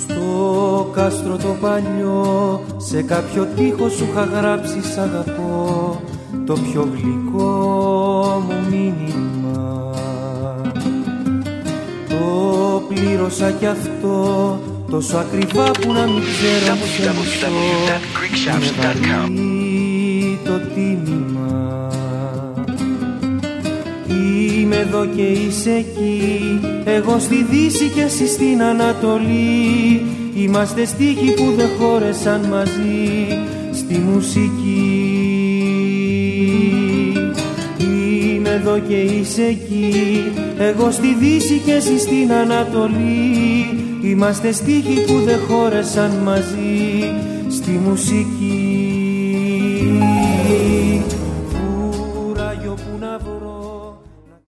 Στο κάστρο το παλιό, σε κάποιο τοίχο σου είχα γράψει σ' αγαπώ, το πιο γλυκό μου μήνυμα. Το πλήρωσα κι αυτό, τόσο ακριβά που να μην ξέρω σε μισό. Είναι βαρύ το τίμημα. Είμαι εδώ και είσαι εκεί, εγώ στη Δύση και εσύ στην Ανατολή. Είμαστε στίχοι που δεν χώρεσαν μαζί στη μουσική. Είμαι εδώ και είσαι εκεί, εγώ στη Δύση και εσύ στην Ανατολή. Είμαστε στίχοι που δεν χώρεσαν μαζί στη μουσική. Κουράγιο που να βρω